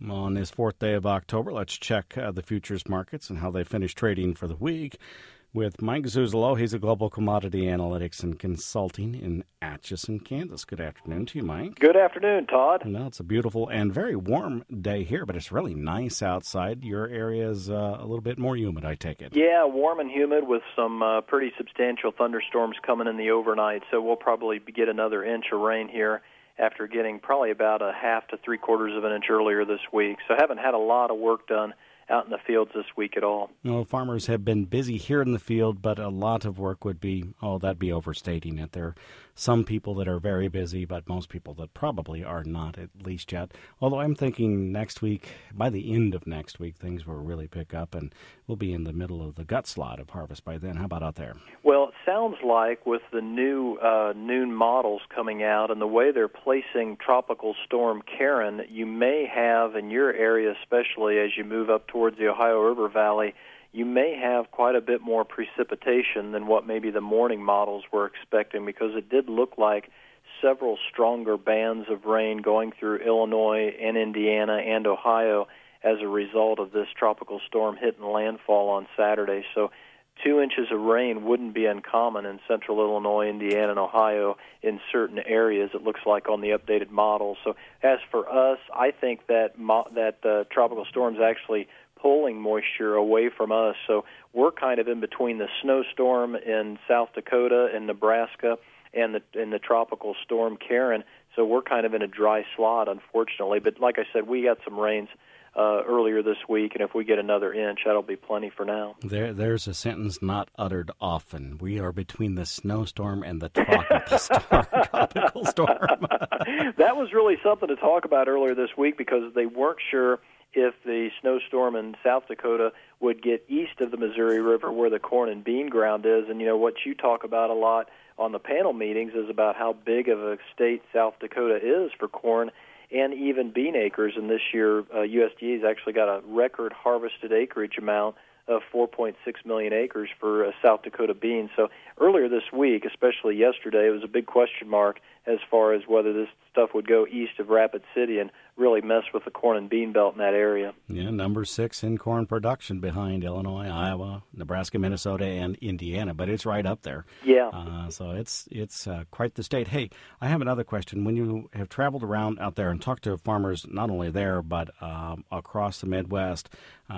On this fourth day of October, let's check the futures markets and how they finished trading for the week with Mike Zuzolo. He's a global commodity analytics and consulting in Atchison, Kansas. Good afternoon to you, Mike. Good afternoon, Todd. Well, it's a beautiful and very warm day here, but it's really nice outside. Your area is a little bit more humid, I take it. Yeah, warm and humid with some pretty substantial thunderstorms coming in the overnight, so we'll probably get another inch of rain here after getting probably about a half to three-quarters of an inch earlier this week. So I haven't had a lot of work done out in the fields this week at all. No, farmers have been busy here in the field, but a lot of work would be, that'd be overstating it. There are some people that are very busy, but most people that probably are not, at least yet. Although I'm thinking next week, by the end of next week, things will really pick up, and we'll be in the middle of the gut slot of harvest by then. How about out there? Well, it sounds like with the new noon models coming out and the way they're placing Tropical Storm Karen, you may have in your area, especially as you move up towards the Ohio River Valley, you may have quite a bit more precipitation than what maybe the morning models were expecting, because it did look like several stronger bands of rain going through Illinois and Indiana and Ohio as a result of this tropical storm hitting landfall on Saturday. So 2 inches of rain wouldn't be uncommon in central Illinois, Indiana, and Ohio in certain areas, it looks like, on the updated model. So as for us, I think that tropical storm's actually pulling moisture away from us. So we're kind of in between the snowstorm in South Dakota and Nebraska and the tropical storm Karen. So we're kind of in a dry slot, unfortunately. But like I said, we got some rains earlier this week, and if we get another inch, that'll be plenty for now. There's a sentence not uttered often. We are between the snowstorm and the tropical storm. That was really something to talk about earlier this week, because they weren't sure if the snowstorm in South Dakota would get east of the Missouri River where the corn and bean ground is. And, you know, what you talk about a lot on the panel meetings is about how big of a state South Dakota is for corn and even bean acres. And this year, USDA has actually got a record harvested acreage amount of 4.6 million acres for South Dakota beans. So earlier this week, especially yesterday, it was a big question mark as far as whether this stuff would go east of Rapid City and really mess with the corn and bean belt in that area. Yeah, number 6 in corn production behind Illinois, Iowa, Nebraska, Minnesota, and Indiana, but it's right up there. Yeah. So it's quite the state. Hey, I have another question. When you have traveled around out there and talked to farmers, not only there, but across the Midwest,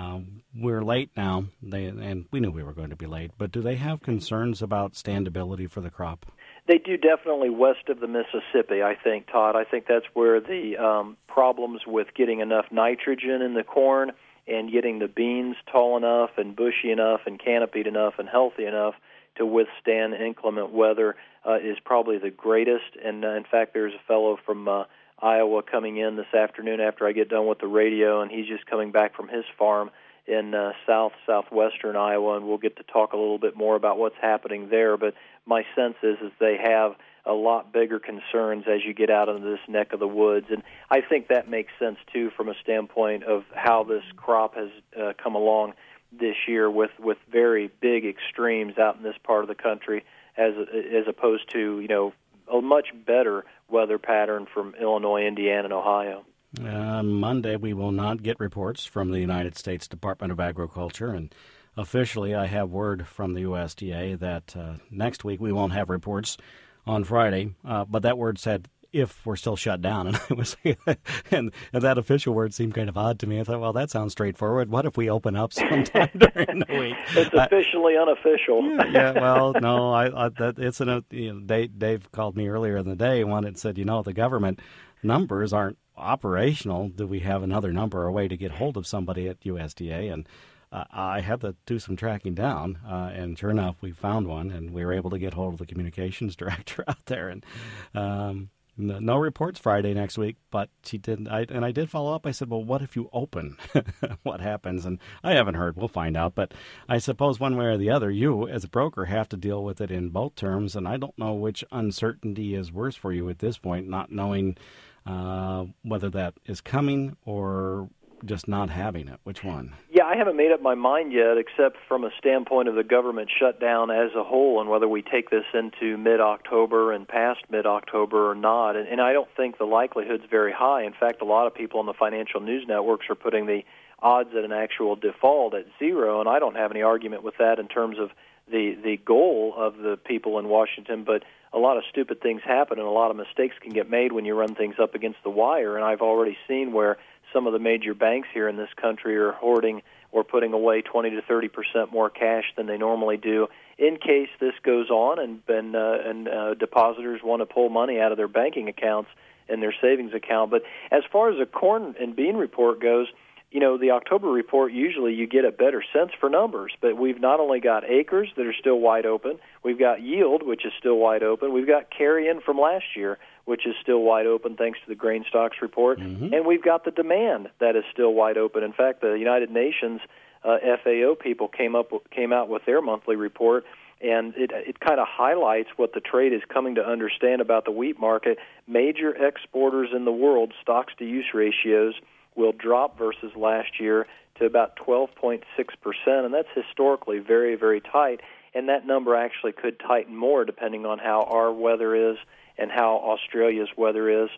we're late now, and we knew we were going to be late, but do they have concerns about standability for the crop? They do, definitely west of the Mississippi, I think, Todd. I think that's where the problems with getting enough nitrogen in the corn and getting the beans tall enough and bushy enough and canopied enough and healthy enough to withstand inclement weather is probably the greatest. And, in fact, there's a fellow from Iowa coming in this afternoon after I get done with the radio, and he's just coming back from his farm in southwestern Iowa, and we'll get to talk a little bit more about what's happening there. But my sense is they have a lot bigger concerns as you get out into this neck of the woods. And I think that makes sense, too, from a standpoint of how this crop has come along this year with very big extremes out in this part of the country as opposed to, you know, a much better weather pattern from Illinois, Indiana, and Ohio. Monday, we will not get reports from the United States Department of Agriculture, and officially I have word from the USDA that next week we won't have reports on Friday, but that word said if we're still shut down, and I was and that official word seemed kind of odd to me. I thought, well, that sounds straightforward. What if we open up sometime during the week? It's officially unofficial. Yeah, well, no, Dave called me earlier in the day and said, the government numbers aren't operational. Do we have another number or a way to get hold of somebody at USDA? And I had to do some tracking down, and sure enough, we found one, and we were able to get hold of the communications director out there. And no reports Friday next week, but she did. I did follow up. I said, well, what if you open? What happens? And I haven't heard. We'll find out. But I suppose one way or the other, you as a broker have to deal with it in both terms. And I don't know which uncertainty is worse for you at this point, not knowing whether that is coming or just not having it? Which one? Yeah, I haven't made up my mind yet, except from a standpoint of the government shutdown as a whole and whether we take this into mid-October and past mid-October or not. And I don't think the likelihood's very high. In fact, a lot of people on the financial news networks are putting the odds at an actual default at 0, and I don't have any argument with that in terms of the goal of the people in Washington, but a lot of stupid things happen and a lot of mistakes can get made when you run things up against the wire, and I've already seen where some of the major banks here in this country are hoarding or putting away 20 to 30% more cash than they normally do in case this goes on and depositors want to pull money out of their banking accounts and their savings account. But as far as the corn and bean report goes, you know, the October report, usually you get a better sense for numbers, but we've not only got acres that are still wide open, we've got yield, which is still wide open, we've got carry-in from last year, which is still wide open thanks to the grain stocks report, and we've got the demand that is still wide open. In fact, the United Nations FAO people came out with their monthly report, and it kind of highlights what the trade is coming to understand about the wheat market. Major exporters in the world, stocks-to-use ratios, will drop versus last year to about 12.6%, and that's historically very, very tight, and that number actually could tighten more depending on how our weather is and how Australia's weather is,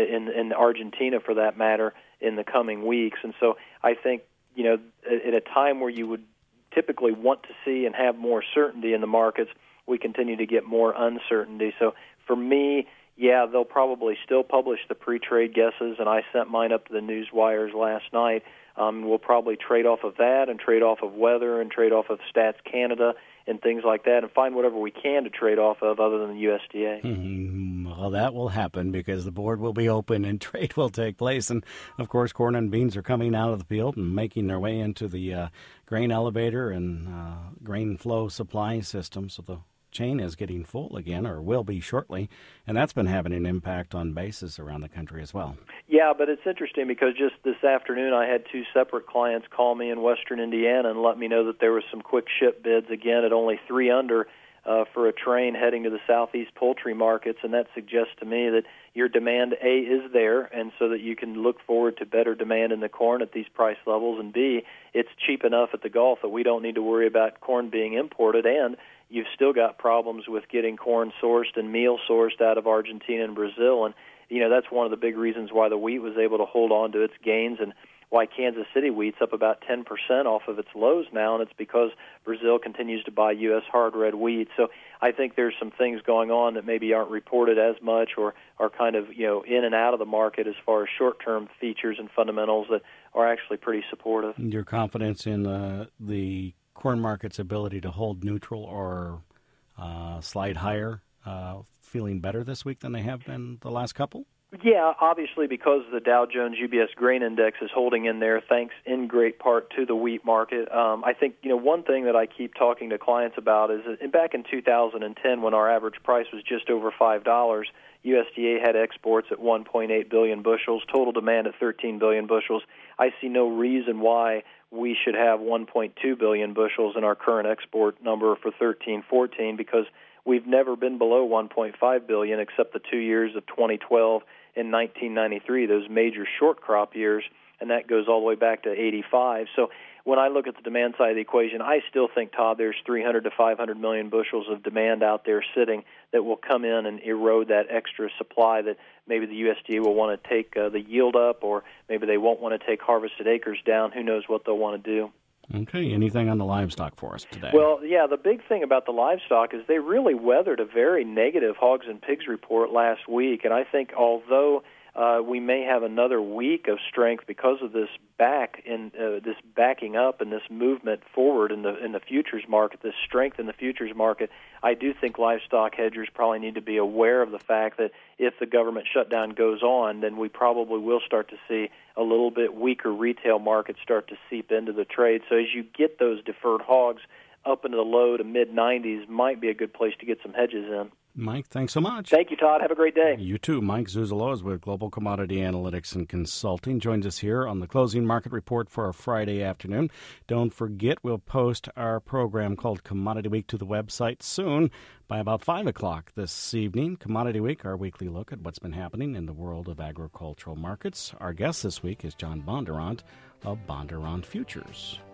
in Argentina for that matter, in the coming weeks. And so I think, you know, at a time where you would typically want to see and have more certainty in the markets, we continue to get more uncertainty. So for me, yeah, they'll probably still publish the pre-trade guesses, and I sent mine up to the news wires last night. We'll probably trade off of that and trade off of weather and trade off of Stats Canada and things like that and find whatever we can to trade off of other than the USDA. Well, that will happen because the board will be open and trade will take place. And, of course, corn and beans are coming out of the field and making their way into the grain elevator and grain flow supply system. So the chain is getting full again, or will be shortly, and that's been having an impact on bases around the country as well. Yeah, but it's interesting because just this afternoon I had two separate clients call me in western Indiana and let me know that there was some quick ship bids, again at only 3 under, for a train heading to the southeast poultry markets, and that suggests to me that your demand, A, is there, and so that you can look forward to better demand in the corn at these price levels, and B, it's cheap enough at the Gulf that we don't need to worry about corn being imported, and you've still got problems with getting corn sourced and meal sourced out of Argentina and Brazil. And, you know, that's one of the big reasons why the wheat was able to hold on to its gains and why Kansas City wheat's up about 10% off of its lows now, and it's because Brazil continues to buy U.S. hard red wheat. So I think there's some things going on that maybe aren't reported as much or are kind of, you know, in and out of the market as far as short-term features and fundamentals that are actually pretty supportive. Your confidence in the corn market's ability to hold neutral or slide higher, feeling better this week than they have been the last couple? Yeah, obviously because the Dow Jones UBS Grain Index is holding in there, thanks in great part to the wheat market. I think, you know, one thing that I keep talking to clients about is that back in 2010 when our average price was just over $5, USDA had exports at 1.8 billion bushels, total demand at 13 billion bushels. I see no reason why we should have 1.2 billion bushels in our current export number for 13-14 because we've never been below 1.5 billion except the 2 years of 2012 and 1993, those major short crop years, and that goes all the way back to 85. So when I look at the demand side of the equation, I still think, Todd, there's 300 to 500 million bushels of demand out there sitting that will come in and erode that extra supply that maybe the USDA will want to take the yield up, or maybe they won't want to take harvested acres down. Who knows what they'll want to do. Okay, anything on the livestock for us today? Well, yeah, the big thing about the livestock is they really weathered a very negative hogs and pigs report last week, and I think although we may have another week of strength because of this this backing up and this movement forward in the futures market, this strength in the futures market, I do think livestock hedgers probably need to be aware of the fact that if the government shutdown goes on, then we probably will start to see a little bit weaker retail market start to seep into the trade. So as you get those deferred hogs up into the low to mid-90s, might be a good place to get some hedges in. Mike, thanks so much. Thank you, Todd. Have a great day. You too. Mike Zuzolo is with Global Commodity Analytics and Consulting. Joins us here on the Closing Market Report for a Friday afternoon. Don't forget, we'll post our program called Commodity Week to the website soon by about 5 o'clock this evening. Commodity Week, our weekly look at what's been happening in the world of agricultural markets. Our guest this week is John Bondurant of Bondurant Futures.